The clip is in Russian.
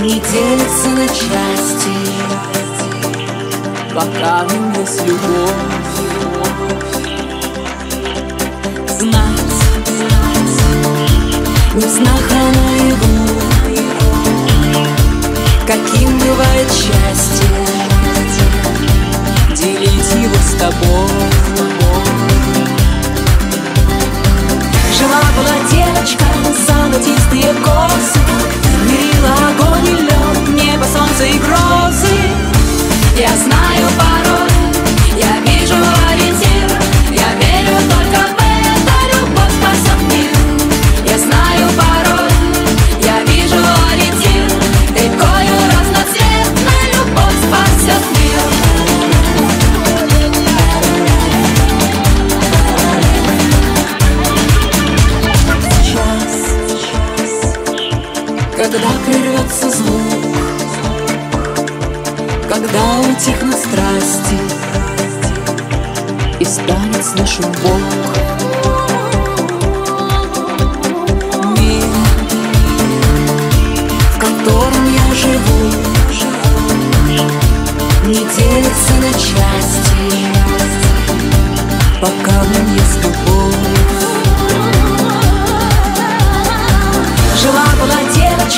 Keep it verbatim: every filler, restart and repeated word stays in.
не делится на части, пока в нем есть любовь. Знать, не в снах, а наяву, каким бывает счастье, делить его с тобой. Жила-была девочка, золотистые косы, мерила огонь и лед, небо, солнце и грозы. Я знаю пароль, я вижу ориентир, я верю только в это, любовь спасет мир. Я знаю пароль, я вижу ориентир, рекою разноцветной любовь спасет мир. Когда прервется звук, когда утихнут страсти и станет слышен Бог, мир, в котором я живу, не делится на части, пока в нем есть любовь. Жила-была девочка,